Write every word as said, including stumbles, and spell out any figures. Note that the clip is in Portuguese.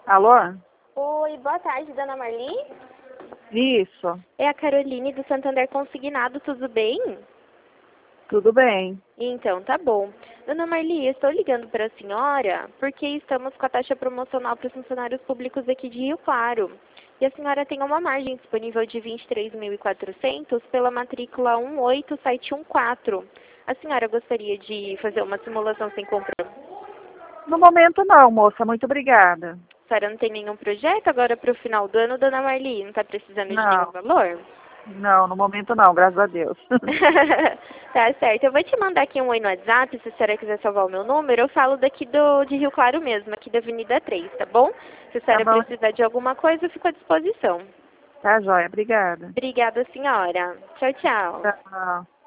Alô? Oi, boa tarde, dona Marli. Isso, É a Caroline do Santander Consignado, tudo bem? tudo bem. Então, tá bom. Dona Marli, eu estou ligando para a senhora porque estamos com a taxa promocional para os funcionários públicos aqui de Rio Claro. E a senhora tem uma margem disponível de vinte e três mil e quatrocentos pela matrícula um oito sete um quatro. A senhora gostaria de fazer uma simulação sem compromisso? No momento não, moça, muito obrigada. A senhora não tem nenhum projeto agora para o final do ano, dona Marli? Não está precisando de nenhum Não, valor? não, no momento não, graças a Deus. Tá certo. Eu vou te mandar aqui um oi no WhatsApp, se a senhora quiser salvar o meu número. Eu falo daqui do, de Rio Claro mesmo, aqui da Avenida três, tá bom? Se a Tá senhora bom, precisar de alguma coisa, eu fico à disposição. tá joia, obrigada. Obrigada, senhora. Tchau, tchau. Tchau.